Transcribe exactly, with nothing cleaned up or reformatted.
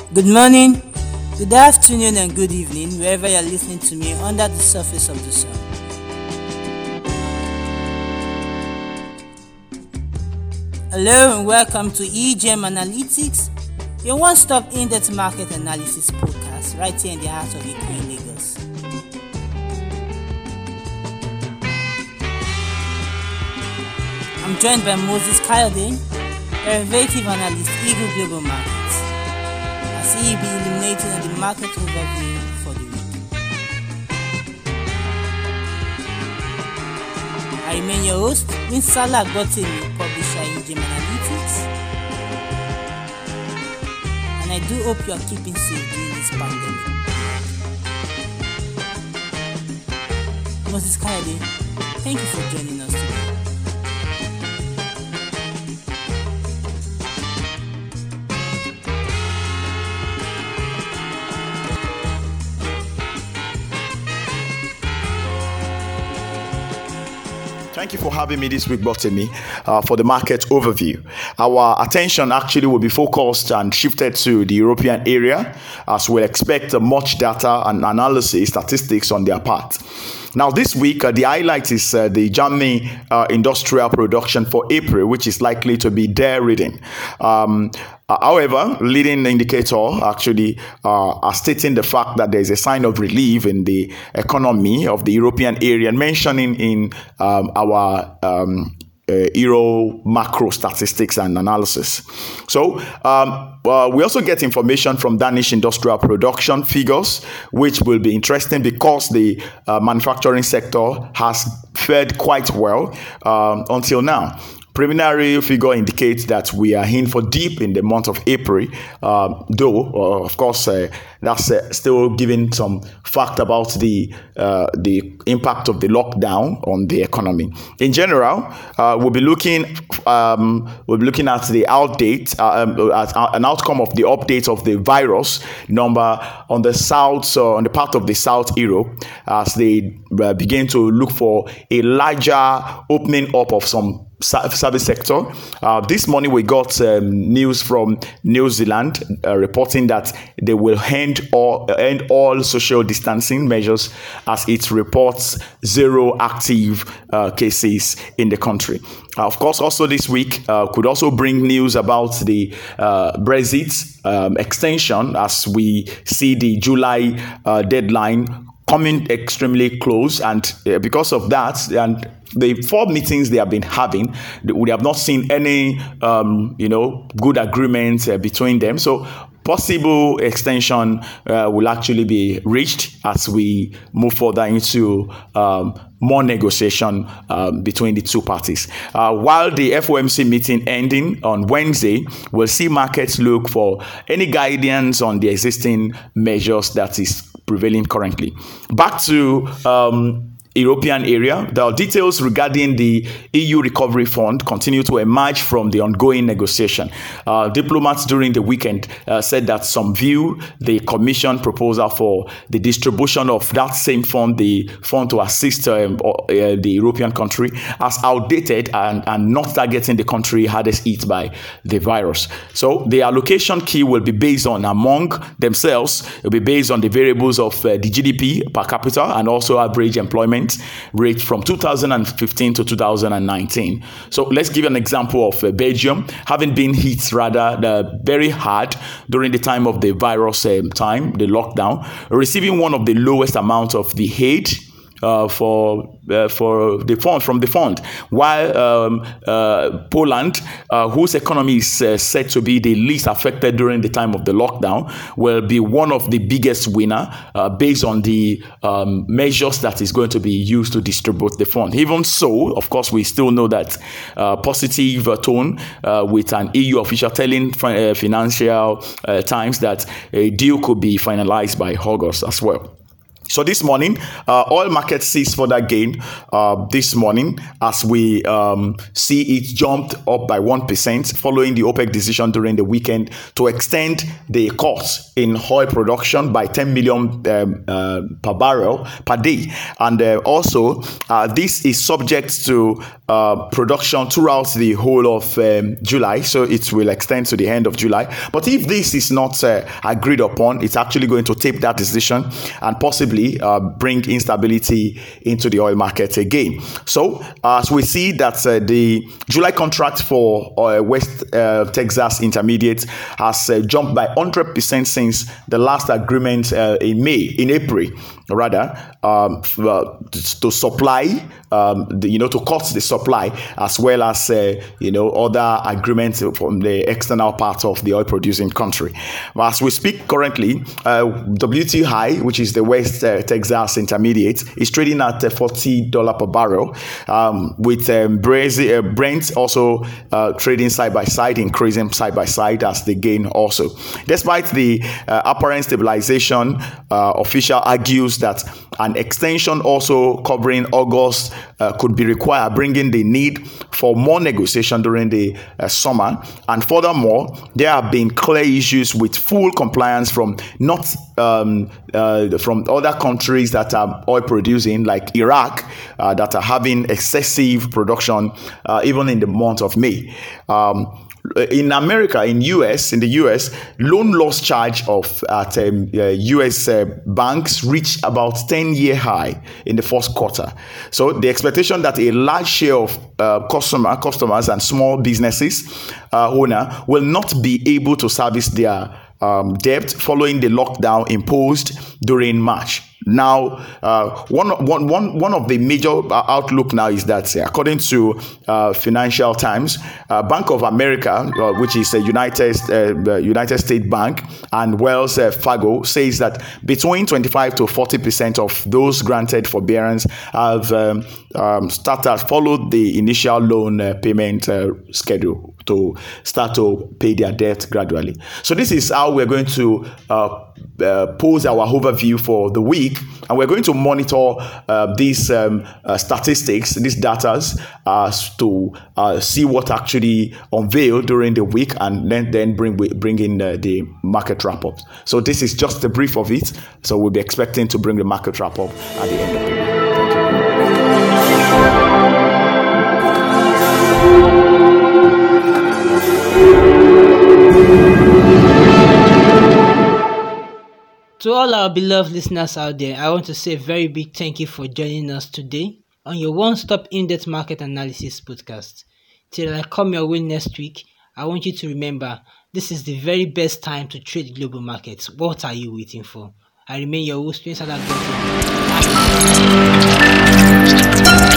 Good morning, good afternoon, and good evening, wherever you're listening to me under the surface of the sun. Hello, and welcome to E G M Analytics, your one stop in depth market analysis podcast, right here in the heart of Ikoyi, Lagos. I'm joined by Moses Kayode, derivative analyst, Eagle Global Markets. As he will be illuminating on the market overview for the week. I remain your host, Winsala Gotemi, publisher in E G M Analytics. And I do hope you are keeping safe during this pandemic. Moses Kayode, thank you for joining us today. Thank you for having me this week, Botemi, uh, for the market overview. Our attention actually will be focused and shifted to the European area, as we expect uh, much data and analysis statistics on their part. Now, this week, uh, the highlight is uh, the Germany uh, industrial production for April, which is likely to be their reading. Um, uh, however, leading indicator actually uh, are stating the fact that there is a sign of relief in the economy of the European area, and mentioning in um, our um, Uh, Euro macro statistics and analysis. So um, uh, we also get information from Danish industrial production figures, which will be interesting because the uh, manufacturing sector has fared quite well um, until now. Preliminary figure indicates that we are in for deep in the month of April, uh, though, uh, of course, uh, that's uh, still giving some fact about the uh, the impact of the lockdown on the economy. In general, uh, we'll be looking um, we'll be looking at the outdate, uh, um, at uh, an outcome of the update of the virus number on the south, so on the part of the South Europe, as they uh, begin to look for a larger opening up of some service sector. Uh, this morning we got um, news from New Zealand uh, reporting that they will end all, end all social distancing measures as it reports zero active uh, cases in the country. Uh, of course, also this week uh, could also bring news about the uh, Brexit um, extension, as we see the July uh, deadline coming extremely close, and uh, because of that, and the four meetings they have been having, we have not seen any, um, you know, good agreements uh, between them. So possible extension uh, will actually be reached as we move further into um, more negotiation um, between the two parties. Uh, while the F O M C meeting ending on Wednesday, we'll see markets look for any guidance on the existing measures that is prevailing currently. Back to um, European area, the details regarding the E U recovery fund continue to emerge from the ongoing negotiation. Uh, diplomats during the weekend uh, said that some view the Commission proposal for the distribution of that same fund, the fund to assist um, uh, the European country, as outdated and, and not targeting the country hardest hit by the virus. So the allocation key will be based on, among themselves, it will be based on the variables of uh, the G D P per capita and also average employment rate from two thousand fifteen to two thousand nineteen. So let's give an example of uh, Belgium, having been hit rather uh, very hard during the time of the virus um, time, the lockdown, receiving one of the lowest amounts of the aid Uh, for uh, for the fund from the fund, while um, uh, Poland, uh, whose economy is uh, said to be the least affected during the time of the lockdown, will be one of the biggest winner uh, based on the um, measures that is going to be used to distribute the fund. Even so, of course, we still know that uh, positive uh, tone uh, with an E U official telling uh, Financial uh, Times that a deal could be finalized by August as well. So this morning, uh, oil market sees further gain uh, this morning as we um, see it jumped up by one percent following the OPEC decision during the weekend to extend the cuts in oil production by ten million um, uh, per barrel per day. And uh, also, uh, this is subject to uh, production throughout the whole of um, July, so it will extend to the end of July. But if this is not uh, agreed upon, it's actually going to tape that decision and possibly Uh, bring instability into the oil market again. So uh, as we see that uh, the July contract for uh, West uh, Texas Intermediate has uh, jumped by one hundred percent since the last agreement uh, in May, in April rather, um, uh, to supply, um, the, you know, to cut the supply, as well as, uh, you know, other agreements from the external part of the oil producing country. As we speak currently, uh, W T I, which is the West uh, Texas Intermediate, is trading at uh, forty dollars per barrel, um, with um, Brazil, uh, Brent also uh, trading side by side, increasing side by side as they gain also. Despite the uh, apparent stabilization, uh, official argues that an extension also covering August uh, could be required, bringing the need for more negotiation during the uh, summer. And furthermore, there have been clear issues with full compliance from not um, uh, from other countries that are oil producing, like Iraq, uh, that are having excessive production uh, even in the month of May. Um, In America, in U S, in the U S, loan loss charge of at um, uh, U S uh, banks reached about ten-year high in the first quarter. So the expectation that a large share of uh, customer customers and small businesses uh, owner will not be able to service their um, debt following the lockdown imposed during March. Now, uh, one, one, one, one of the major outlook now is that, uh, according to uh, Financial Times, uh, Bank of America, uh, which is a United uh, United States Bank, and Wells uh, Fargo, says that between twenty-five to forty percent of those granted forbearance have um, um, started followed the initial loan uh, payment uh, schedule to start to pay their debt gradually. So this is how we're going to uh, uh, pose our overview for the week, and we're going to monitor uh, these um, uh, statistics, these data, uh, to uh, see what actually unveiled during the week, and then then bring bring in uh, the market wrap up. So this is just a brief of it. So we'll be expecting to bring the market wrap up at the end of the week. To all our beloved listeners out there, I want to say a very big thank you for joining us today on your one-stop in-depth market analysis podcast. Till I come your way next week, I want you to remember, this is the very best time to trade global markets. What are you waiting for? I remain your host, Prince Adagboto.